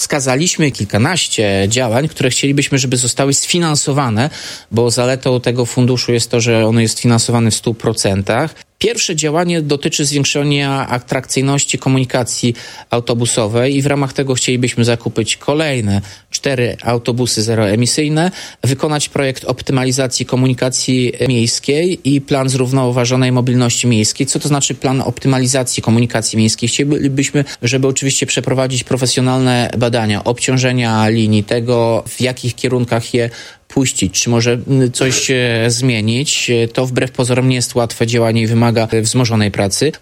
wskazaliśmy kilkanaście działań, które chcielibyśmy, żeby zostały sfinansowane, bo zaletą tego funduszu jest to, że ono jest finansowane w 100%. Pierwsze działanie dotyczy zwiększenia atrakcyjności komunikacji autobusowej i w ramach tego chcielibyśmy zakupić kolejne 4 autobusy zeroemisyjne, wykonać projekt optymalizacji komunikacji miejskiej i plan zrównoważonej mobilności miejskiej. Co to znaczy plan optymalizacji komunikacji miejskiej? Chcielibyśmy, żeby oczywiście przeprowadzić profesjonalne badania obciążenia linii, tego w jakich kierunkach je puścić, czy może coś zmienić. To wbrew pozorom nie jest łatwe działanie i wymaga wzmożonej pracy.